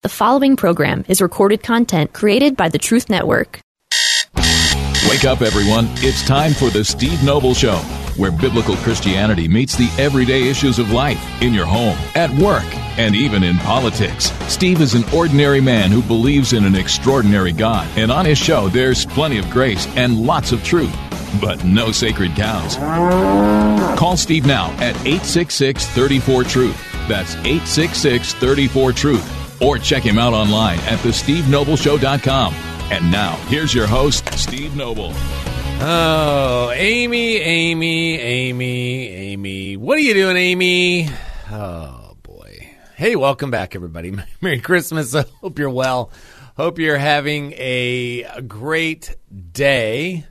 The following program is recorded content created by the Truth Network. Wake up, everyone. It's time for the Steve Noble Show, where biblical Christianity meets the everyday issues of life in your home, at work, and even in politics. Steve is an ordinary man who believes in an extraordinary God, and on his show, there's plenty of grace and lots of truth, but no sacred cows. Call Steve now at 866-34-TRUTH. That's 866-34-TRUTH. Or check him out online at thestevenobleshow.com. And now, here's your host, Steve Noble. Oh, Amy. What are you doing, Amy? Oh, boy. Hey, welcome back, everybody. Merry Christmas. I hope you're well. Hope you're having a great day.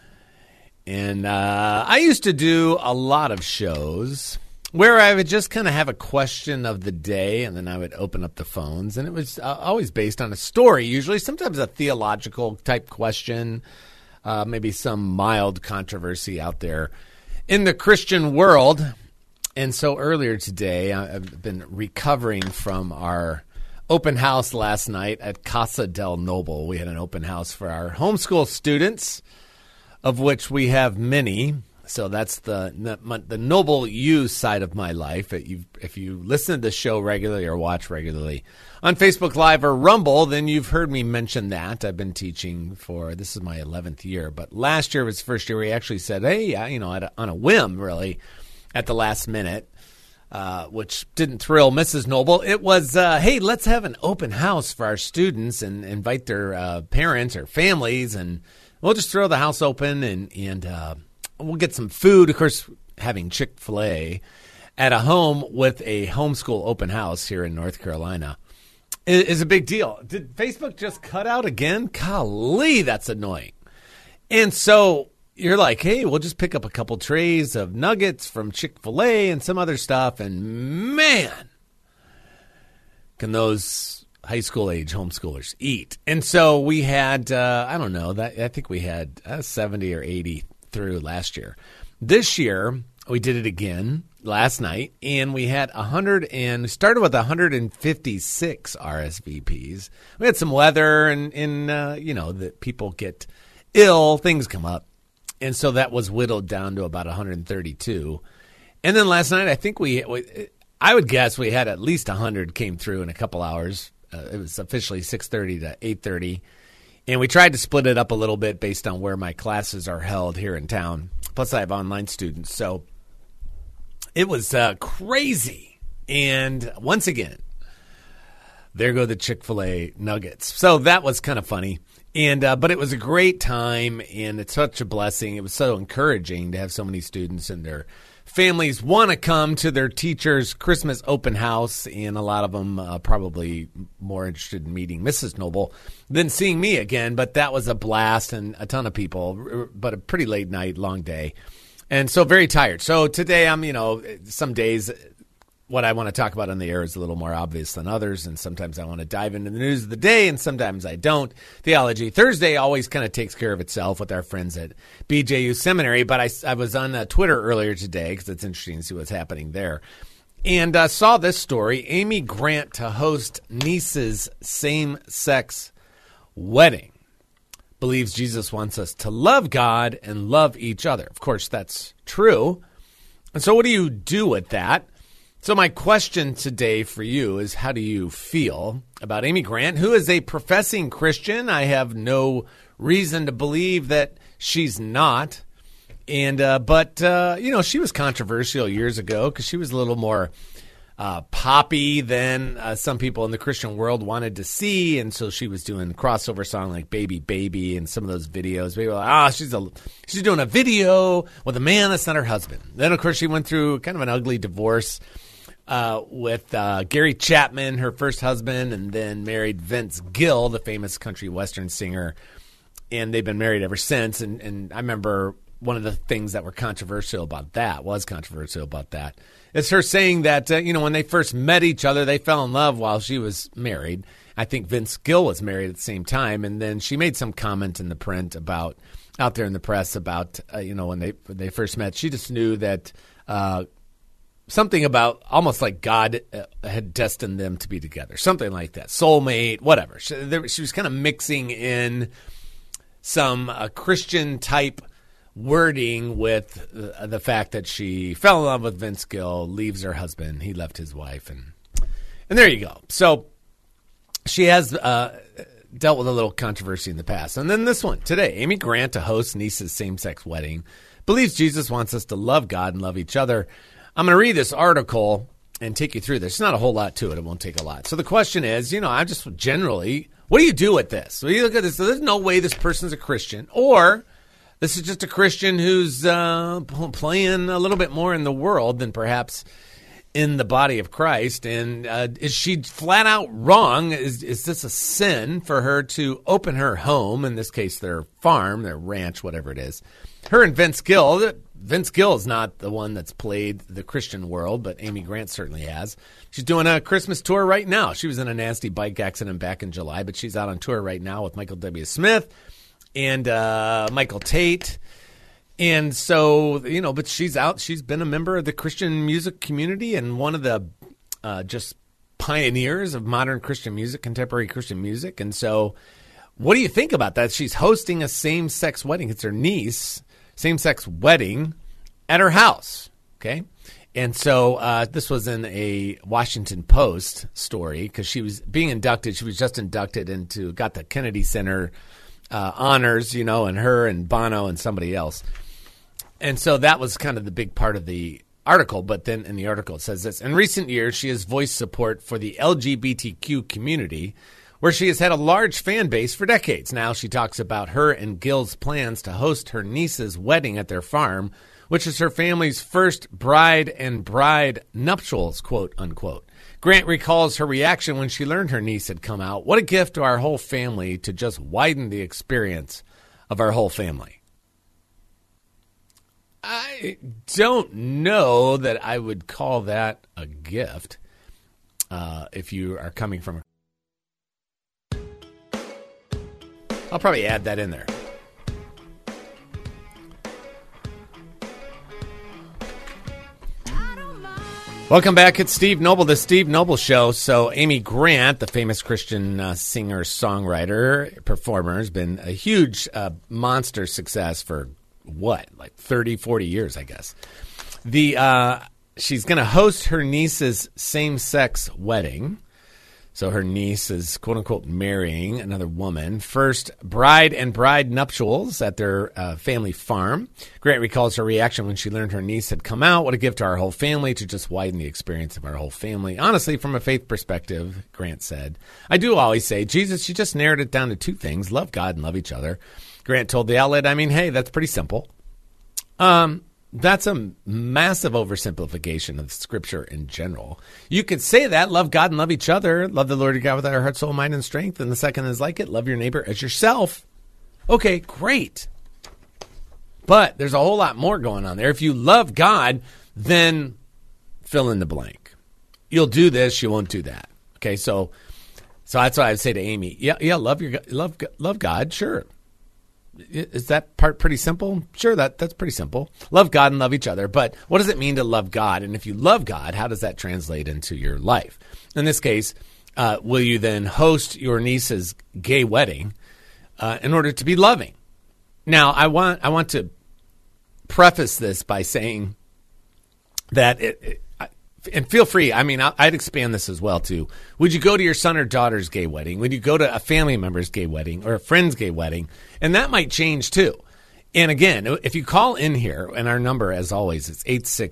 And I used to do a lot of shows where I would just kind of have a question of the day, and then I would open up the phones, and it was always based on a story, usually, sometimes a theological type question, maybe some mild controversy out there in the Christian world. And so earlier today, I've been recovering from our open house last night at Casa del Noble. We had an open house for our homeschool students, of which we have many. So that's the Noble U side of my life. If you listen to the show regularly or watch regularly on Facebook Live or Rumble, then you've heard me mention that. I've been teaching this is my 11th year. But last year was the first year we actually said, hey, on a whim, really, at the last minute, which didn't thrill Mrs. Noble. It was, hey, let's have an open house for our students and invite their parents or families, and we'll just throw the house open and we'll get some food. Of course, having Chick-fil-A at a home with a homeschool open house here in North Carolina is a big deal. Did Facebook just cut out again? Golly, that's annoying. And so you're like, hey, we'll just pick up a couple trays of nuggets from Chick-fil-A and some other stuff. And man, can those high school age homeschoolers eat. And so we had, I think we had 70 or 80 through last year. This year, we did it again last night, and we had started with 156 RSVPs. We had some weather and that people get ill, things come up. And so that was whittled down to about 132. And then last night, I think I would guess we had at least 100 came through in a couple hours. It was officially 6:30 to 8:30. And we tried to split it up a little bit based on where my classes are held here in town. Plus, I have online students. So it was crazy. And once again, there go the Chick-fil-A nuggets. So that was kind of funny. And but it was a great time, and it's such a blessing. It was so encouraging to have so many students and their families want to come to their teacher's Christmas open house, and a lot of them probably more interested in meeting Mrs. Noble than seeing me again. But that was a blast, and a ton of people, but a pretty late night, long day, and so very tired. So today I'm, some days what I want to talk about on the air is a little more obvious than others, and sometimes I want to dive into the news of the day, and sometimes I don't. Theology Thursday always kind of takes care of itself with our friends at BJU Seminary, but I was on Twitter earlier today because it's interesting to see what's happening there, and saw this story. Amy Grant to host niece's same-sex wedding. Believes Jesus wants us to love God and love each other. Of course, that's true. And so what do you do with that? So my question today for you is, how do you feel about Amy Grant, who is a professing Christian? I have no reason to believe that she's not. And but she was controversial years ago because she was a little more poppy than some people in the Christian world wanted to see. And so she was doing a crossover song like Baby Baby and some of those videos. People were like, she's doing a video with a man that's not her husband. Then, of course, she went through kind of an ugly divorce with Gary Chapman, her first husband, and then married Vince Gill, the famous country western singer. And they've been married ever since. And I remember one of the things that were controversial about that is her saying that, when they first met each other, they fell in love while she was married. I think Vince Gill was married at the same time. And then she made some comment in the print out there in the press about, when they first met. She just knew that something about almost like God had destined them to be together, something like that, soulmate, whatever. She was kind of mixing in some Christian type wording with the fact that she fell in love with Vince Gill, leaves her husband, he left his wife, and there you go. So she has dealt with a little controversy in the past. And then this one today, Amy Grant, to host niece's same-sex wedding, believes Jesus wants us to love God and love each other. I'm going to read this article and take you through this. There's not a whole lot to it. It won't take a lot. So the question is, I just generally, what do you do with this? So you look at this. So there's no way this person's a Christian, or this is just a Christian who's playing a little bit more in the world than perhaps in the body of Christ. And is she flat out wrong? Is this a sin for her to open her home, in this case their farm, their ranch, whatever it is? Her and Vince Gill. Vince Gill is not the one that's played the Christian world, but Amy Grant certainly has. She's doing a Christmas tour right now. She was in a nasty bike accident back in July, but she's out on tour right now with Michael W. Smith and Michael Tate. And so, but she's out. She's been a member of the Christian music community and one of the just pioneers of modern Christian music, contemporary Christian music. And so what do you think about that? She's hosting a same-sex wedding. It's her niece, same-sex wedding at her house, okay? And so this was in a Washington Post story because she was being inducted. She was just inducted got the Kennedy Center honors, and her and Bono and somebody else. And so that was kind of the big part of the article. But then in the article it says this: in recent years, she has voiced support for the LGBTQ community, where she has had a large fan base for decades. Now she talks about her and Gill's plans to host her niece's wedding at their farm, which is her family's first bride and bride nuptials, quote unquote. Grant recalls her reaction when she learned her niece had come out. What a gift to our whole family to just widen the experience of our whole family. I don't know that I would call that a gift if you are coming from a... I'll probably add that in there. Welcome back. It's Steve Noble, the Steve Noble Show. So Amy Grant, the famous Christian singer, songwriter, performer, has been a huge monster success for like 30, 40 years, I guess. She's going to host her niece's same-sex wedding. So her niece is, quote-unquote, marrying another woman. First bride and bride nuptials at their family farm. Grant recalls her reaction when she learned her niece had come out. What a gift to our whole family to just widen the experience of our whole family. Honestly, from a faith perspective, Grant said, I do always say, Jesus, she just narrowed it down to two things: love God and love each other. Grant told the outlet, hey, that's pretty simple. That's a massive oversimplification of Scripture in general. You could say that, love God and love each other, love the Lord your God with our heart, soul, mind, and strength, and the second is like it, love your neighbor as yourself. Okay, great. But there's a whole lot more going on there. If you love God, then fill in the blank. You'll do this, you won't do that. Okay, so that's what I would say to Amy. Yeah, love God, sure. Is that part pretty simple? Sure, that's pretty simple. Love God and love each other. But what does it mean to love God? And if you love God, how does that translate into your life? In this case, will you then host your niece's gay wedding in order to be loving? Now, I want to preface this by saying that and feel free. I'd expand this as well, too. Would you go to your son or daughter's gay wedding? Would you go to a family member's gay wedding or a friend's gay wedding? And that might change, too. And again, if you call in here, and our number, as always, is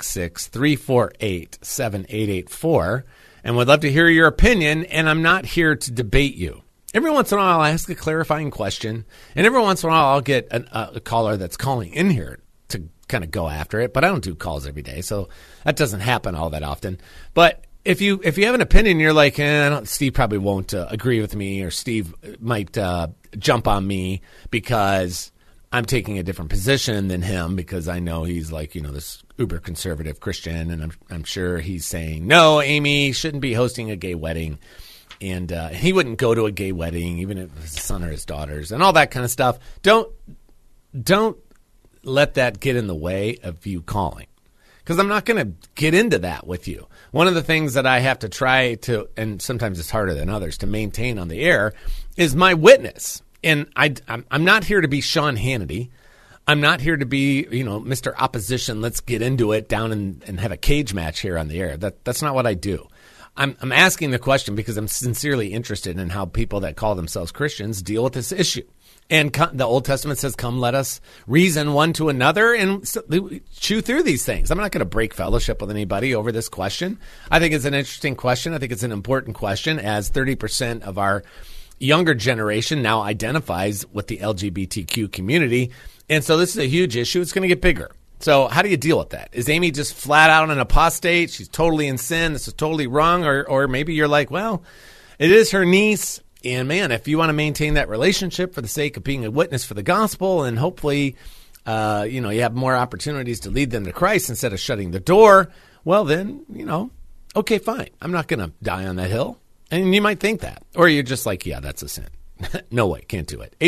866-348-7884, and would love to hear your opinion, and I'm not here to debate you. Every once in a while, I'll ask a clarifying question, and every once in a while, I'll get a caller that's calling in here to kind of go after it, but I don't do calls every day, so that doesn't happen all that often. But if you have an opinion, you're like, Steve probably won't agree with me, or Steve might jump on me because I'm taking a different position than him, because I know he's like, this uber conservative Christian, and I'm sure he's saying, no, Amy shouldn't be hosting a gay wedding, and he wouldn't go to a gay wedding, even if it was his son or his daughters, and all that kind of stuff. Don't let that get in the way of you calling, because I'm not going to get into that with you. One of the things that I have to try to, and sometimes it's harder than others, to maintain on the air is my witness. And I'm not here to be Sean Hannity. I'm not here to be, Mr. Opposition. Let's get into it down and have a cage match here on the air. That's not what I do. I'm asking the question because I'm sincerely interested in how people that call themselves Christians deal with this issue. And the Old Testament says, come, let us reason one to another and chew through these things. I'm not going to break fellowship with anybody over this question. I think it's an interesting question. I think it's an important question, as 30% of our younger generation now identifies with the LGBTQ community. And so this is a huge issue. It's going to get bigger. So how do you deal with that? Is Amy just flat out an apostate? She's totally in sin. This is totally wrong. Or maybe you're like, well, it is her niece. And man, if you want to maintain that relationship for the sake of being a witness for the gospel, and hopefully, you have more opportunities to lead them to Christ instead of shutting the door, well then, okay, fine. I'm not going to die on that hill. And you might think that. Or you're just like, yeah, that's a sin. No way, can't do it.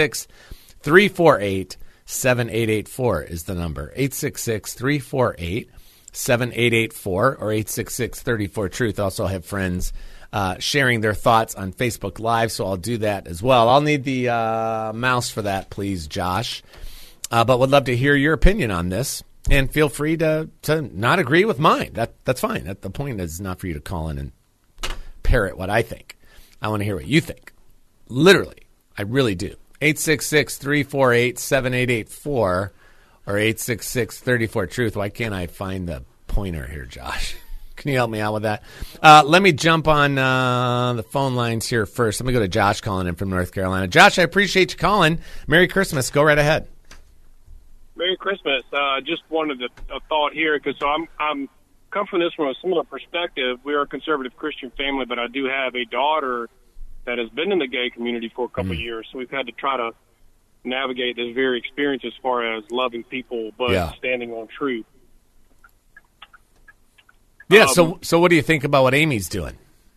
866-348-7884 is the number. 866-348-7884 or 866-34-TRUTH. Also have friends sharing their thoughts on Facebook Live, so I'll do that as well. I'll need the mouse for that, please, Josh. But would love to hear your opinion on this. And feel free to not agree with mine. That's fine. The point is not for you to call in and parrot what I think. I want to hear what you think. Literally, I really do. 866-348-7884 or 866-34-TRUTH. Why can't I find the pointer here, Josh? Can you help me out with that? Let me jump on the phone lines here first. Let me go to Josh calling in from North Carolina. Josh, I appreciate you calling. Merry Christmas. Go right ahead. Merry Christmas. Just wanted a thought here, because I'm come from this from a similar perspective. We are a conservative Christian family, but I do have a daughter that has been in the gay community for a couple of years, so we've had to try to navigate this very experience as far as loving people but standing on truth. Yeah, so what do you think about what Amy's doing?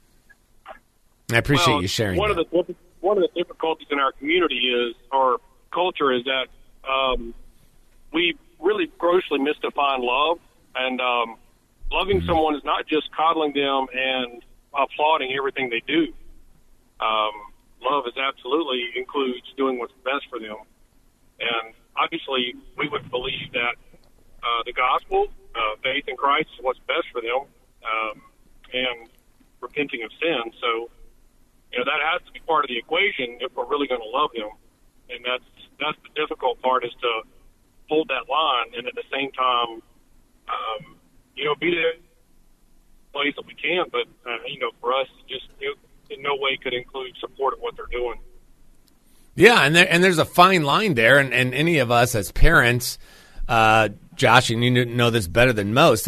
I appreciate you sharing one that. One of the difficulties in our community is, or culture, is that we really grossly misdefine love, and loving someone is not just coddling them and applauding everything they do. Love is absolutely includes doing what's best for them. And obviously we would believe that the gospel, faith in Christ, is what's best for them, and repenting of sin. So, that has to be part of the equation if we're really going to love them. And that's the difficult part, is to hold that line and at the same time, be there place that we can. But, for us, just in no way could include support of what they're doing. Yeah, and there's a fine line there, and any of us as parents, Josh, and you know this better than most,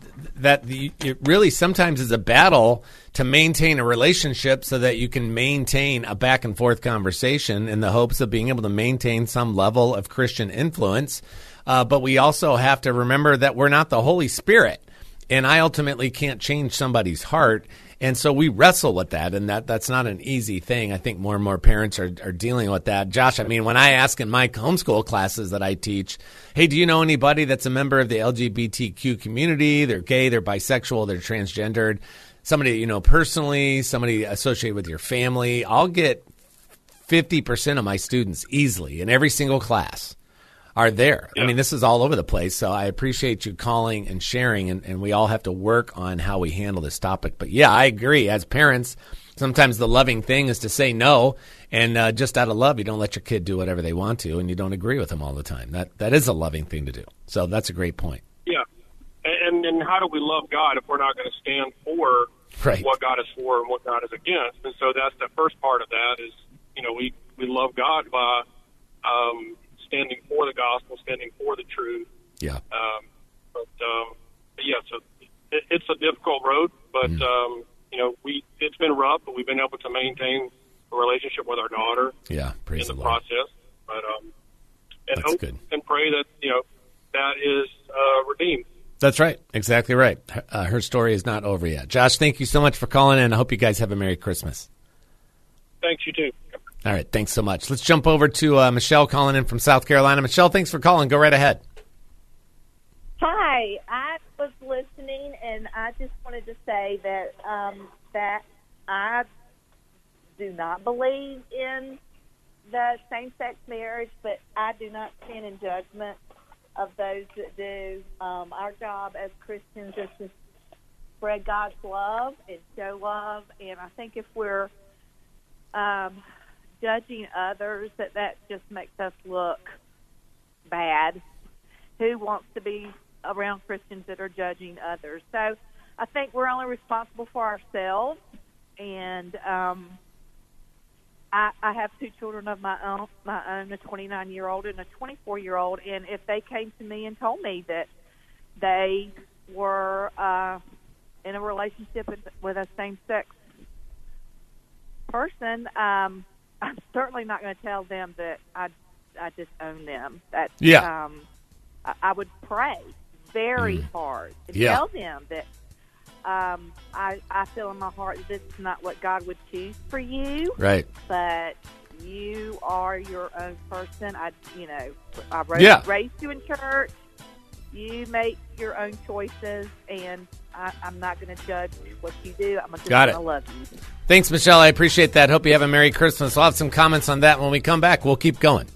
it really sometimes is a battle to maintain a relationship so that you can maintain a back and forth conversation in the hopes of being able to maintain some level of Christian influence. But we also have to remember that we're not the Holy Spirit, and I ultimately can't change somebody's heart. And so we wrestle with that, and that's not an easy thing. I think more and more parents are dealing with that. Josh, I mean, when I ask in my homeschool classes that I teach, hey, do you know anybody that's a member of the LGBTQ community? They're gay, they're bisexual, they're transgendered, somebody you know personally, somebody associated with your family. I'll get 50% of my students easily in every single class are there. Yeah. I mean, this is all over the place, so I appreciate you calling and sharing, and we all have to work on how we handle this topic. But, yeah, I agree. As parents, sometimes the loving thing is to say no, and just out of love, you don't let your kid do whatever they want to, and you don't agree with them all the time. That is a loving thing to do. So that's a great point. Yeah. And how do we love God if we're not going to stand for what God is for and what God is against? And so that's the first part of that is, we love God by standing for the gospel, standing for the truth. Yeah. So it's a difficult road, but, it's been rough, but we've been able to maintain a relationship with our daughter. Yeah, praise in the the Lord. process. But, and That's hope good. and pray that, that is redeemed. That's right. Exactly right. Her story is not over yet. Josh, thank you so much for calling in. I hope you guys have a Merry Christmas. Thanks, you too. All right, thanks so much. Let's jump over to Michelle calling in from South Carolina. Michelle, thanks for calling. Go right ahead. Hi. I and I just wanted to say that that I do not believe in the same-sex marriage, but I do not stand in judgment of those that do. Our job as Christians is to spread God's love and show love, and I think if we're judging others, that just makes us look bad. Who wants to be around Christians that are judging others? So I think we're only responsible for ourselves, and I have two children of my own, a 29-year-old and a 24-year-old, and if they came to me and told me that they were in a relationship with a same-sex person, I'm certainly not going to tell them that I disown them. That I would pray very hard and tell them that I feel in my heart that this is not what God would choose for you. Right. But you are your own person. I raised you in church. You make your own choices, and I'm not going to judge what you do. I'm just going to love you. Thanks, Michelle. I appreciate that. Hope you have a Merry Christmas. I'll have some comments on that when we come back. We'll keep going.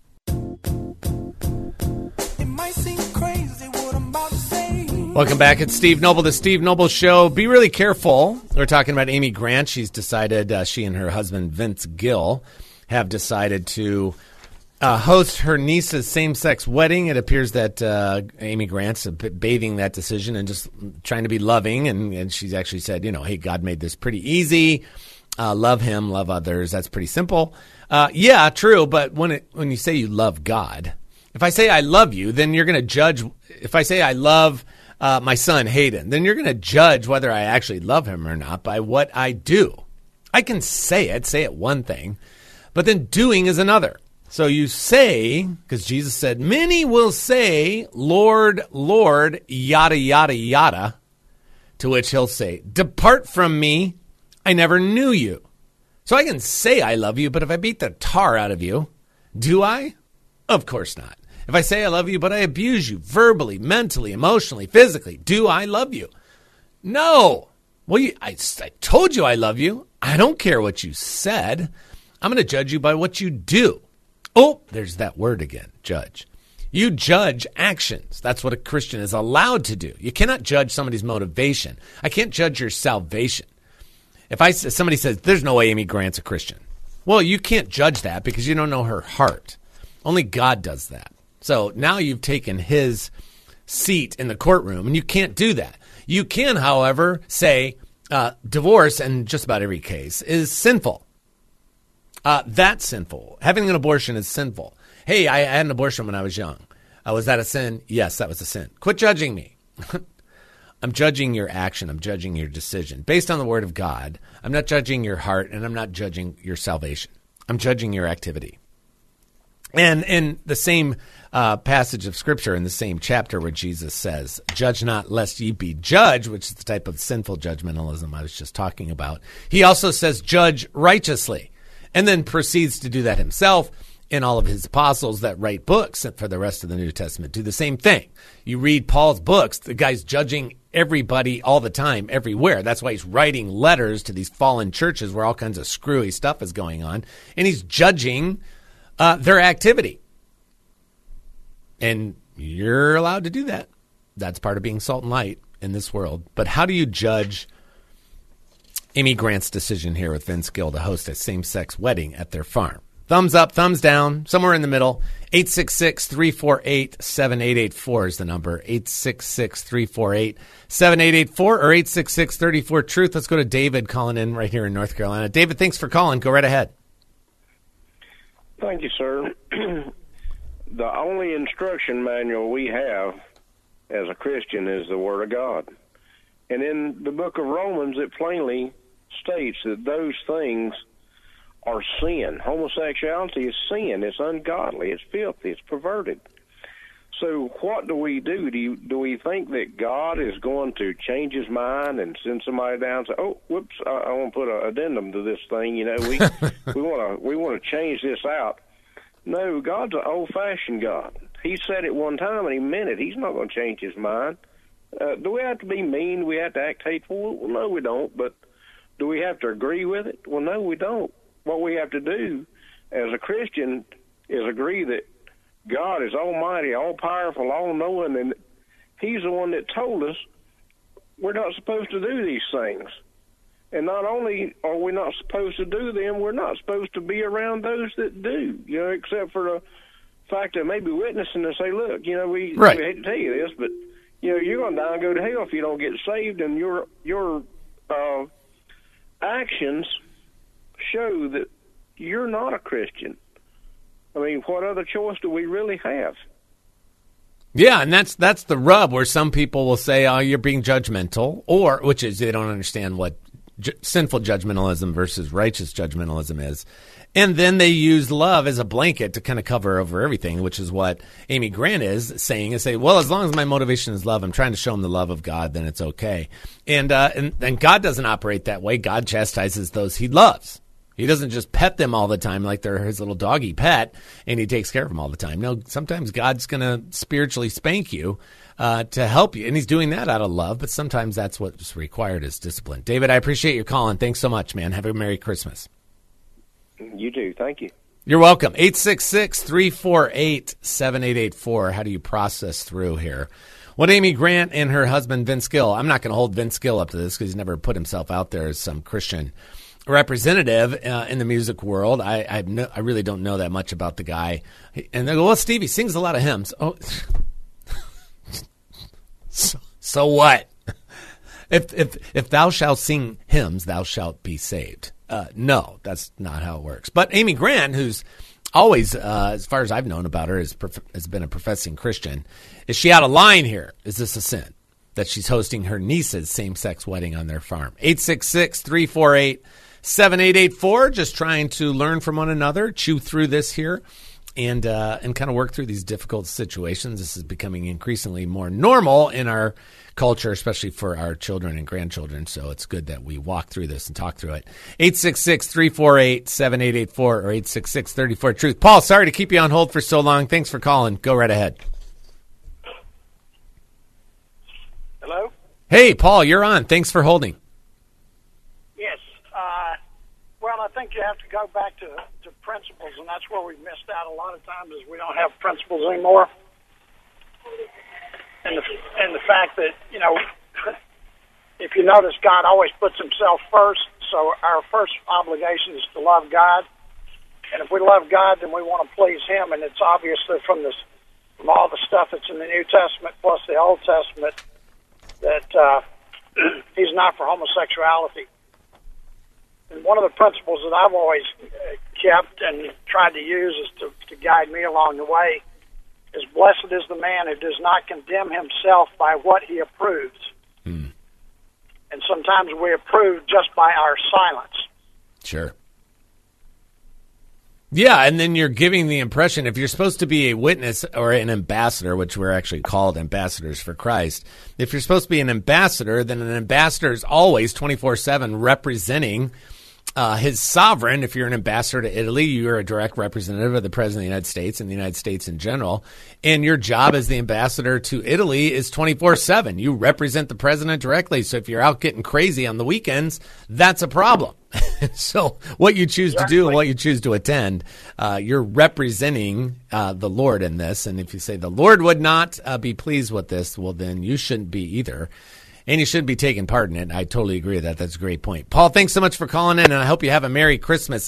Welcome back. It's Steve Noble, the Steve Noble Show. Be really careful. We're talking about Amy Grant. She's decided, she and her husband, Vince Gill, have decided to host her niece's same-sex wedding. It appears that Amy Grant's bathing that decision and just trying to be loving. And she's actually said, hey, God made this pretty easy. Love him, love others. That's pretty simple. Yeah, true. But when you say you love God, if I say I love you, then you're going to judge. If I say I love my son, Hayden, then you're going to judge whether I actually love him or not by what I do. I can say it one thing, but then doing is another. So you say, because Jesus said, many will say, Lord, Lord, yada, yada, yada, to which he'll say, depart from me, I never knew you. So I can say I love you, but if I beat the tar out of you, do I? Of course not. If I say I love you, but I abuse you verbally, mentally, emotionally, physically, do I love you? No. Well, I told you I love you. I don't care what you said. I'm going to judge you by what you do. Oh, there's that word again, judge. You judge actions. That's what a Christian is allowed to do. You cannot judge somebody's motivation. I can't judge your salvation. If somebody says, there's no way Amy Grant's a Christian. Well, you can't judge that because you don't know her heart. Only God does that. So now you've taken his seat in the courtroom, and you can't do that. You can, however, say divorce, in just about every case, is sinful. That's sinful. Having an abortion is sinful. Hey, I had an abortion when I was young. Was that a sin? Yes, that was a sin. Quit judging me. I'm judging your action. I'm judging your decision. Based on the word of God, I'm not judging your heart, and I'm not judging your salvation. I'm judging your activity. And in the same passage of Scripture, in the same chapter where Jesus says, judge not lest ye be judged, which is the type of sinful judgmentalism I was just talking about, he also says, judge righteously, and then proceeds to do that himself. And all of his apostles that write books for the rest of the New Testament do the same thing. You read Paul's books, the guy's judging everybody all the time, everywhere. That's why he's writing letters to these fallen churches where all kinds of screwy stuff is going on. And he's judging their activity. And you're allowed to do that. That's part of being salt and light in this world. But how do you judge Amy Grant's decision here with Vince Gill to host a same-sex wedding at their farm? Thumbs up, thumbs down, somewhere in the middle. 866-348-7884 is the number. 866-348-7884 or 866-34-TRUTH. Let's go to David calling in right here in North Carolina. David, thanks for calling. Go right ahead. Thank you, sir. The only instruction manual we have as a Christian is the Word of God. And in the book of Romans, it plainly states that those things are sin. Homosexuality is sin. It's ungodly. It's filthy. It's perverted. So what do we do? Do we think that God is going to change his mind and send somebody down and say, oh, whoops, I want to put an addendum to this thing. You know, we want to change this out. No, God's an old-fashioned God. He said it one time and he meant it. He's not going to change his mind. Do we have to be mean? Do we have to act hateful? Well, no, we don't. But do we have to agree with it? Well, no, we don't. What we have to do as a Christian is agree that God is almighty, all-powerful, all-knowing, and he's the one that told us we're not supposed to do these things. And not only are we not supposed to do them, we're not supposed to be around those that do, except for the fact that maybe witnessing and say, look, we hate to tell you this, but, you're going to die and go to hell if you don't get saved, and your actions show that you're not a Christian. I mean, what other choice do we really have? Yeah, and that's the rub where some people will say, oh, you're being judgmental, or which is they don't understand what sinful judgmentalism versus righteous judgmentalism is. And then they use love as a blanket to kind of cover over everything, which is what Amy Grant is saying, and say, well, as long as my motivation is love, I'm trying to show them the love of God, then it's okay. And God doesn't operate that way. God chastises those he loves. He doesn't just pet them all the time like they're his little doggy pet, and he takes care of them all the time. No, sometimes God's going to spiritually spank you to help you, and he's doing that out of love, but sometimes that's what's required is discipline. David, I appreciate your calling. Thanks so much, man. Have a Merry Christmas. You too. Thank you. You're welcome. 866-348-7884. How do you process through here? What Amy Grant and her husband, Vince Gill, I'm not going to hold Vince Gill up to this because he's never put himself out there as some Christian representative in the music world. I really don't know that much about the guy. And they go, well, Stevie sings a lot of hymns. Oh, so what? If thou shalt sing hymns, thou shalt be saved. No, that's not how it works. But Amy Grant, who's always, as far as I've known about her, has been a professing Christian. Is she out of line here? Is this a sin that she's hosting her niece's same-sex wedding on their farm? 866-348-7884. Just trying to learn from one another, chew through this here, and kind of work through these difficult situations. This is becoming increasingly more normal in our culture, especially for our children and grandchildren. So it's good that we walk through this and talk through it. 866-348-7884 or 866-34-TRUTH. Paul, sorry to keep you on hold for so long. Thanks for calling. Go right ahead. Hello? Hey, Paul, you're on. Thanks for holding. Yes. Well, I think you have to go back to principles, and that's where we've missed out a lot of times is we don't have principles anymore. And the fact that, if you notice, God always puts himself first, so our first obligation is to love God. And if we love God, then we want to please him, and it's obvious that from all the stuff that's in the New Testament plus the Old Testament that he's not for homosexuality. And one of the principles that I've always kept and tried to use is to guide me along the way is blessed is the man who does not condemn himself by what he approves. And sometimes we approve just by our silence. Sure. Yeah, and then you're giving the impression, if you're supposed to be a witness or an ambassador, which we're actually called ambassadors for Christ, if you're supposed to be an ambassador, then an ambassador is always 24/7 representing his sovereign. If you're an ambassador to Italy, you're a direct representative of the President of the United States and the United States in general. And your job as the ambassador to Italy is 24/7. You represent the president directly. So if you're out getting crazy on the weekends, that's a problem. So what you choose to do and what you choose to attend, you're representing the Lord in this. And if you say the Lord would not be pleased with this, well, then you shouldn't be either. And you shouldn't be taking part in it. I totally agree with that. That's a great point. Paul, thanks so much for calling in, and I hope you have a Merry Christmas.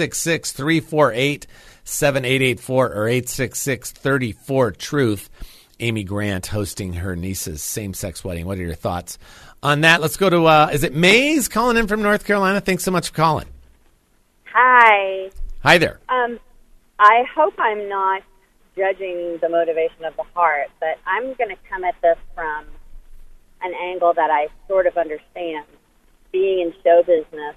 866-348-7884 or 866-34-TRUTH. Amy Grant hosting her niece's same-sex wedding. What are your thoughts on that? Let's go to, is it Maze calling in from North Carolina? Thanks so much for calling. Hi. Hi there. I hope I'm not judging the motivation of the heart, but I'm going to come at this from an angle that I sort of understand, being in show business.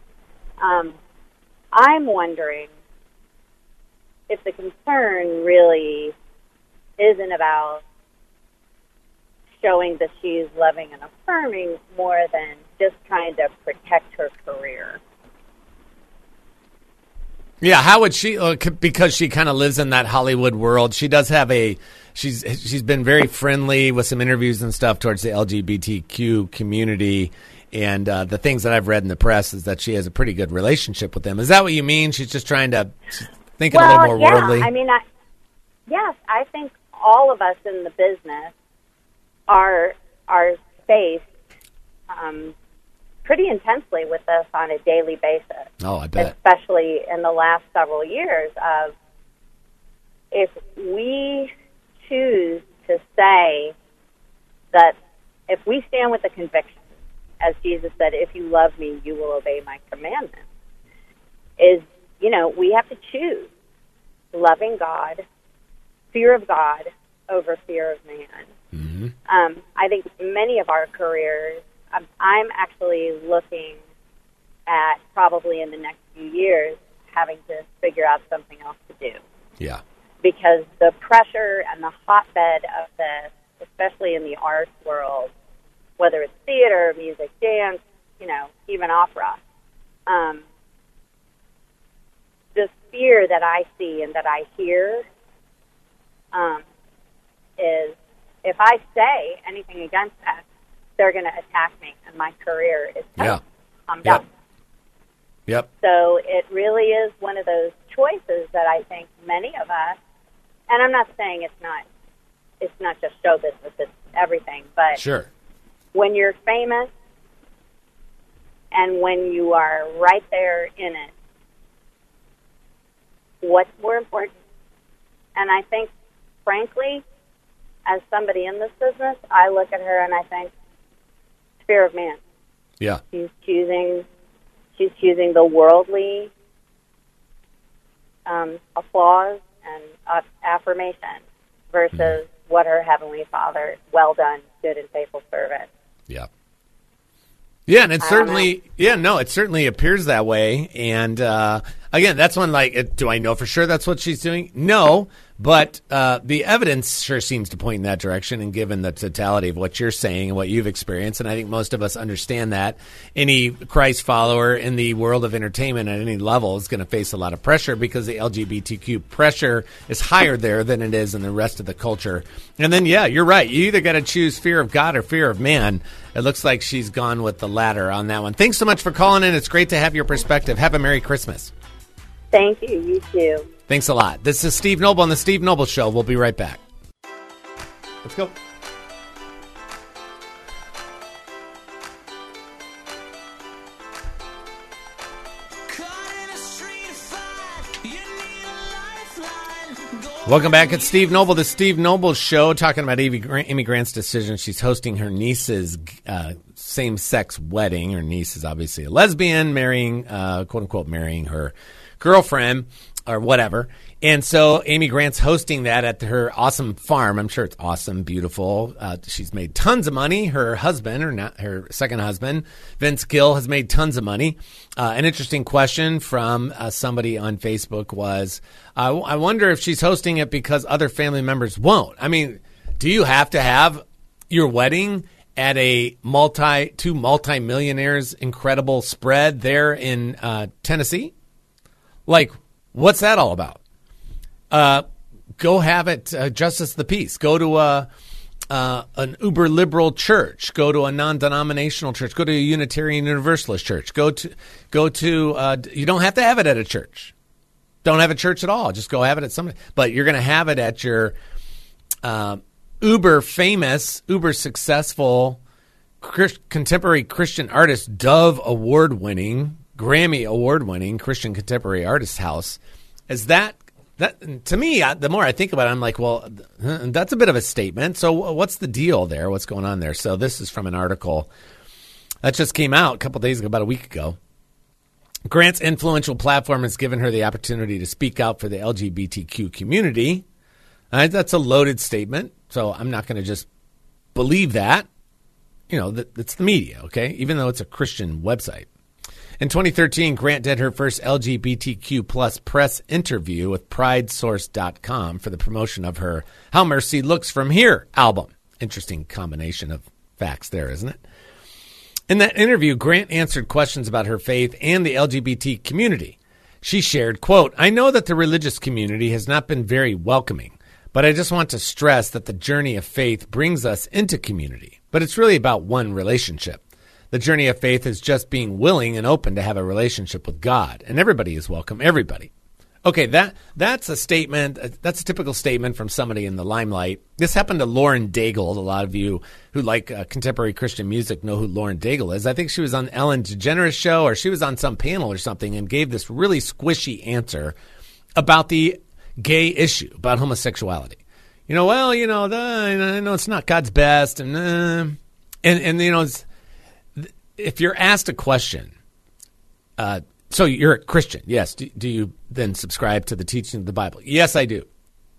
I'm wondering if the concern really isn't about showing that she's loving and affirming more than just trying to protect her career. Yeah, how would she? Because she kind of lives in that Hollywood world. She does have she's been very friendly with some interviews and stuff towards the LGBTQ community. And the things that I've read in the press is that she has a pretty good relationship with them. Is that what you mean? She's just trying to think a little more worldly? I mean, yes, I think all of us in the business are faced pretty intensely with this on a daily basis. Oh, I bet. Especially in the last several years of if we choose to say that if we stand with the conviction, as Jesus said, if you love me, you will obey my commandments, we have to choose loving God, fear of God over fear of man. Mm-hmm. I think many of our careers, I'm actually looking at probably in the next few years having to figure out something else to do. Yeah. Because the pressure and the hotbed of this, especially in the arts world, whether it's theater, music, dance, even opera, the fear that I see and that I hear is if I say anything against that, they're going to attack me, and my career is toast. Yeah. I'm done. Yep. So it really is one of those choices that I think many of us, and I'm not saying it's not just show business, it's everything, but sure. When you're famous and when you are right there in it, what's more important? And I think, frankly, as somebody in this business, I look at her and I think, fear of man. Yeah. She's choosing the worldly applause and affirmation versus what her Heavenly Father, well done, good and faithful servant. Yeah. Yeah, and it certainly appears that way. And again, that's one do I know for sure that's what she's doing? No, but the evidence sure seems to point in that direction. And given the totality of what you're saying and what you've experienced, and I think most of us understand that any Christ follower in the world of entertainment at any level is going to face a lot of pressure because the LGBTQ pressure is higher there than it is in the rest of the culture. And then, yeah, you're right. You either got to choose fear of God or fear of man. It looks like she's gone with the latter on that one. Thanks so much for calling in. It's great to have your perspective. Have a Merry Christmas. Thank you. You too. Thanks a lot. This is Steve Noble on The Steve Noble Show. We'll be right back. Let's go. Welcome back. It's Steve Noble, The Steve Noble Show, talking about Amy Grant's decision. She's hosting her niece's same-sex wedding. Her niece is obviously a lesbian, marrying, quote-unquote, marrying her girlfriend or whatever. And so Amy Grant's hosting that at her awesome farm. I'm sure it's awesome, beautiful. She's made tons of money. Her husband, or not her second husband, Vince Gill, has made tons of money. An interesting question from somebody on Facebook was, I wonder if she's hosting it because other family members won't. I mean, do you have to have your wedding at a two multi-millionaires incredible spread there in Tennessee? Like, what's that all about? Go have it Justice of the Peace. Go to an uber liberal church. Go to a non-denominational church. Go to a Unitarian Universalist church. Go to. You don't have to have it at a church. Don't have a church at all. Just go have it at somebody. But you're going to have it at your uber famous, uber successful contemporary Christian artist, Dove award-winning, Grammy award-winning Christian contemporary artist house. Is that to me, the more I think about it, I'm like, well, that's a bit of a statement. So what's the deal there? What's going on there? So this is from an article that just came out a couple days ago, about a week ago. Grant's influential platform has given her the opportunity to speak out for the LGBTQ community. That's a loaded statement, so I'm not going to just believe that. It's the media, okay? Even though it's a Christian website. In 2013, Grant did her first LGBTQ plus press interview with PrideSource.com for the promotion of her How Mercy Looks From Here album. Interesting combination of facts there, isn't it? In that interview, Grant answered questions about her faith and the LGBT community. She shared, quote, "I know that the religious community has not been very welcoming, but I just want to stress that the journey of faith brings us into community. But it's really about one relationship. The journey of faith is just being willing and open to have a relationship with God, and everybody is welcome, everybody." Okay, that's a statement. That's a typical statement from somebody in the limelight. This happened to Lauren Daigle. A lot of you who like contemporary Christian music know who Lauren Daigle is. I think she was on Ellen DeGeneres' show, or she was on some panel or something, and gave this really squishy answer about the gay issue, about homosexuality. I know it's not God's best, and if you're asked a question, so you're a Christian, yes. Do you then subscribe to the teaching of the Bible? Yes, I do.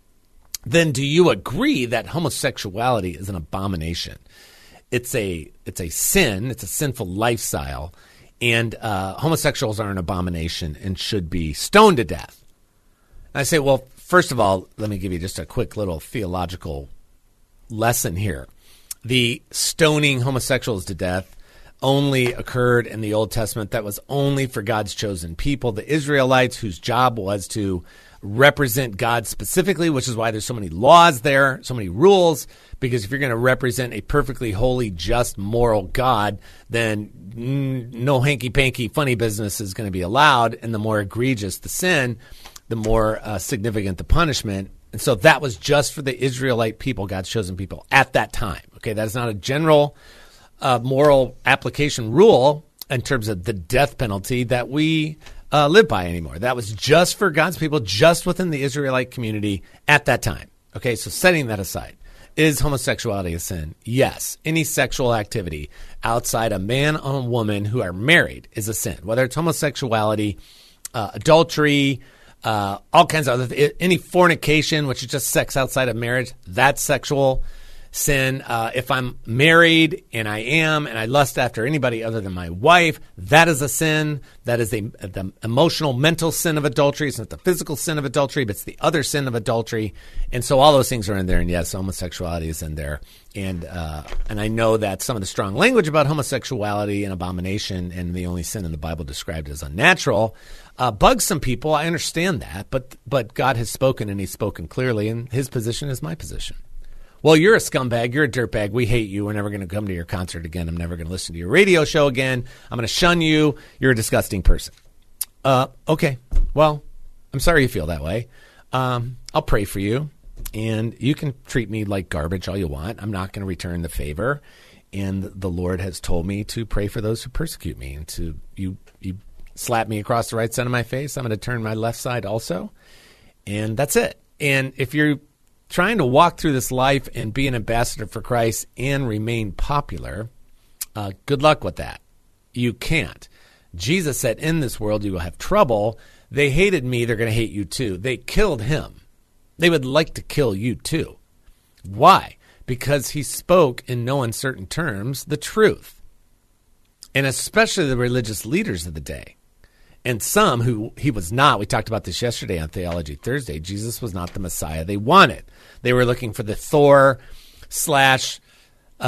Then do you agree that homosexuality is an abomination? It's a sin. It's a sinful lifestyle, and homosexuals are an abomination and should be stoned to death. And I say, well, first of all, let me give you just a quick little theological lesson here. The stoning homosexuals to death only occurred in the Old Testament. That was only for God's chosen people, the Israelites, whose job was to represent God specifically, which is why there's so many laws there, so many rules, because if you're going to represent a perfectly holy, just, moral God, then no hanky-panky funny business is going to be allowed, and the more egregious the sin, the more significant the punishment. And so that was just for the Israelite people, God's chosen people, at that time. Okay, that is not a general moral application rule in terms of the death penalty that we live by anymore. That was just for God's people, just within the Israelite community at that time. Okay, so setting that aside, is homosexuality a sin? Yes. Any sexual activity outside a man and a woman who are married is a sin, whether it's homosexuality, adultery, all kinds of other, any fornication, which is just sex outside of marriage, that's sexual sin. If I'm married and I lust after anybody other than my wife, that is a sin. That is the emotional, mental sin of adultery. It's not the physical sin of adultery, but it's the other sin of adultery. And so all those things are in there. And yes, homosexuality is in there. And I know that some of the strong language about homosexuality and abomination and the only sin in the Bible described as unnatural bugs some people. I understand that, but God has spoken, and He's spoken clearly, and His position is my position. Well, you're a scumbag. You're a dirtbag. We hate you. We're never going to come to your concert again. I'm never going to listen to your radio show again. I'm going to shun you. You're a disgusting person. Okay. Well, I'm sorry you feel that way. I'll pray for you, and you can treat me like garbage all you want. I'm not going to return the favor. And the Lord has told me to pray for those who persecute me. And to you slap me across the right side of my face, I'm going to turn my left side also. And that's it. And if you're trying to walk through this life and be an ambassador for Christ and remain popular, good luck with that. You can't. Jesus said, in this world you will have trouble. They hated me. They're going to hate you too. They killed him. They would like to kill you too. Why? Because he spoke in no uncertain terms the truth. And especially the religious leaders of the day. And some who he was not. We talked about this yesterday on Theology Thursday. Jesus was not the Messiah they wanted. They were looking for the Thor /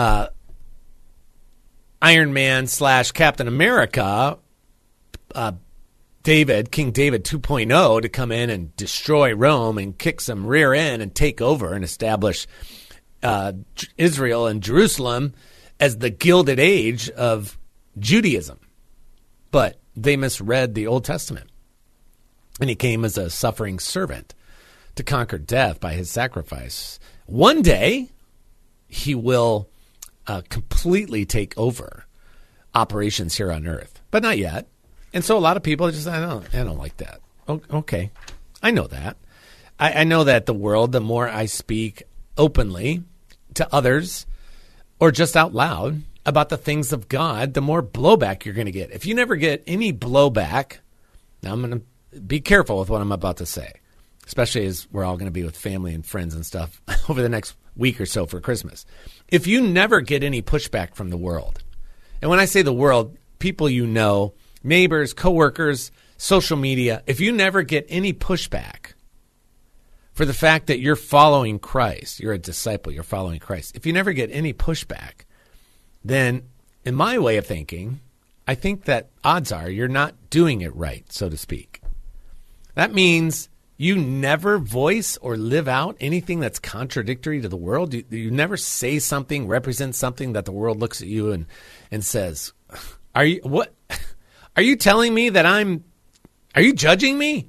Iron Man / Captain America, King David 2.0, to come in and destroy Rome and kick some rear end and take over and establish Israel and Jerusalem as the Gilded Age of Judaism. But they misread the Old Testament. And he came as a suffering servant to conquer death by his sacrifice. One day, he will completely take over operations here on earth, but not yet. And so a lot of people are just, I don't like that. Okay, I know that. I know that the world, the more I speak openly to others or just out loud about the things of God, the more blowback you're going to get. If you never get any blowback, now I'm going to be careful with what I'm about to say, especially as we're all going to be with family and friends and stuff over the next week or so for Christmas. If you never get any pushback from the world, and when I say the world, people you know, neighbors, coworkers, social media, if you never get any pushback for the fact that you're following Christ, you're a disciple, you're following Christ, if you never get any pushback, then in my way of thinking, I think that odds are you're not doing it right, so to speak. That means you never voice or live out anything that's contradictory to the world. You never say something, represent something that the world looks at you and says, are you telling me that are you judging me?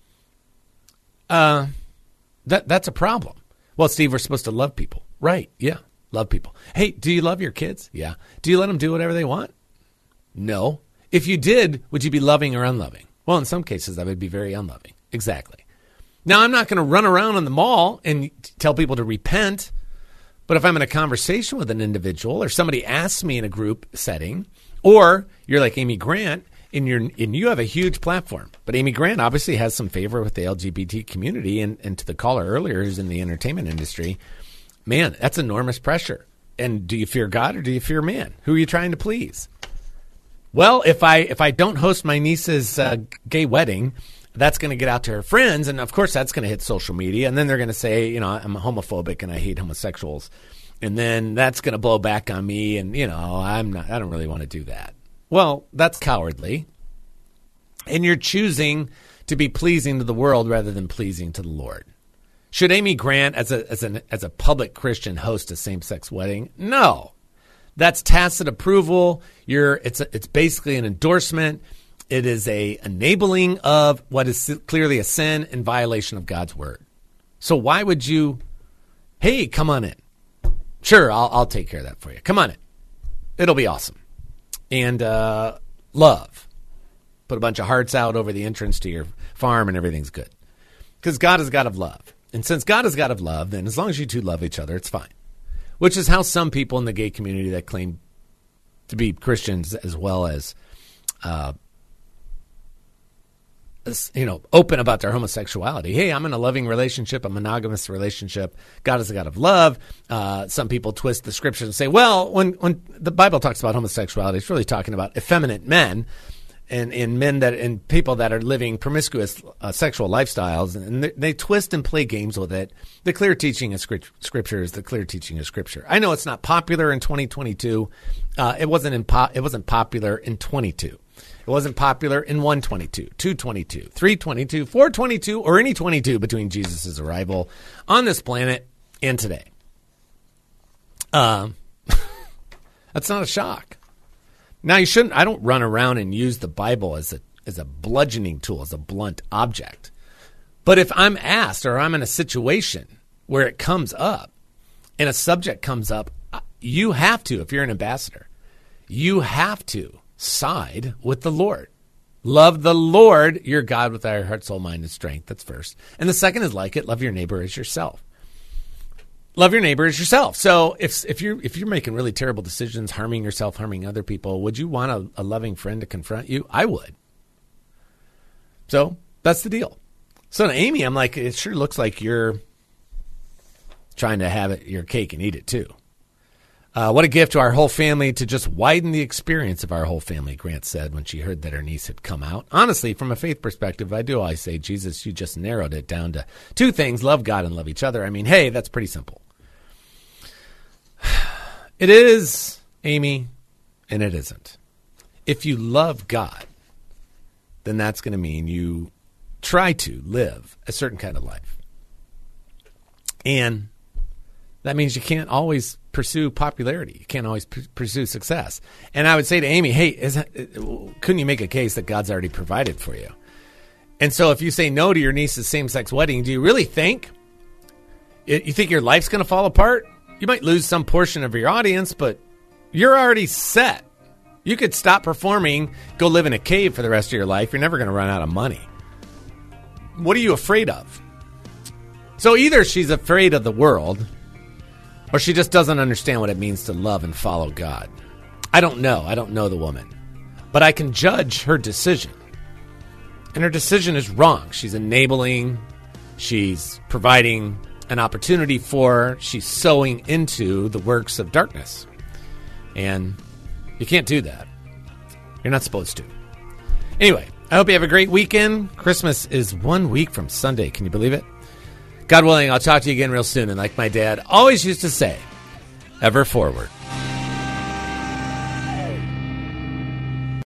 That's a problem. Well, Steve, we're supposed to love people. Right. Yeah. Love people. Hey, do you love your kids? Yeah. Do you let them do whatever they want? No. If you did, would you be loving or unloving? Well, in some cases, that would be very unloving. Exactly. Now, I'm not going to run around in the mall and tell people to repent. But if I'm in a conversation with an individual or somebody asks me in a group setting, or you're like Amy Grant and you have a huge platform. But Amy Grant obviously has some favor with the LGBT community. And to the caller earlier who's in the entertainment industry, man, that's enormous pressure. And do you fear God or do you fear man? Who are you trying to please? Well, if I don't host my niece's gay wedding, that's going to get out to her friends, and of course that's going to hit social media, and then they're going to say, I'm homophobic and I hate homosexuals, and then that's going to blow back on me, and I don't really want to do that. Well, that's cowardly, and you're choosing to be pleasing to the world rather than pleasing to the Lord. Should Amy Grant, as a public Christian, host a same-sex wedding? No, that's tacit approval. It's basically an endorsement. It is a enabling of what is clearly a sin in violation of God's word. So why would you, hey, come on in. Sure, I'll take care of that for you. Come on in. It'll be awesome. And love. Put a bunch of hearts out over the entrance to your farm and everything's good. Because God is God of love. And since God is God of love, then as long as you two love each other, it's fine. Which is how some people in the gay community that claim to be Christians as well as open about their homosexuality. Hey, I'm in a loving relationship, a monogamous relationship. God is a God of love. Some people twist the scriptures and say, well, when the Bible talks about homosexuality, it's really talking about effeminate men and men and people that are living promiscuous sexual lifestyles, and they twist and play games with it. The clear teaching of Scripture is the clear teaching of Scripture. I know it's not popular in 2022. It wasn't popular in 22. It wasn't popular in 122, 222, 322, 422, or any 22 between Jesus' arrival on this planet and today. That's not a shock. Now, I don't run around and use the Bible as a bludgeoning tool, as a blunt object. But if I'm asked or I'm in a situation where it comes up and a subject comes up, you have to, if you're an ambassador, you have to side with the Lord. Love the Lord, your God, with our heart, soul, mind, and strength. That's first. And the second is like it. Love your neighbor as yourself. Love your neighbor as yourself. So if you're making really terrible decisions, harming yourself, harming other people, would you want a loving friend to confront you? I would. So that's the deal. So to Amy, I'm like, it sure looks like you're trying to have your cake and eat it too. What a gift to our whole family to just widen the experience of our whole family, Grant said when she heard that her niece had come out. Honestly, from a faith perspective, I do always say, Jesus, you just narrowed it down to two things, love God and love each other. I mean, hey, that's pretty simple. It is, Amy, and it isn't. If you love God, then that's going to mean you try to live a certain kind of life. And that means you can't always pursue popularity. You can't always pursue success. And I would say to Amy, hey, couldn't you make a case that God's already provided for you? And so if you say no to your niece's same-sex wedding, do you really think your life's going to fall apart? You might lose some portion of your audience, but you're already set. You could stop performing, go live in a cave for the rest of your life. You're never going to run out of money. What are you afraid of? So either she's afraid of the world, or she just doesn't understand what it means to love and follow God. I don't know. I don't know the woman. But I can judge her decision. And her decision is wrong. She's enabling. She's providing an opportunity for her. She's sowing into the works of darkness. And you can't do that. You're not supposed to. Anyway, I hope you have a great weekend. Christmas is 1 week from Sunday. Can you believe it? God willing, I'll talk to you again real soon. And like my dad always used to say, ever forward.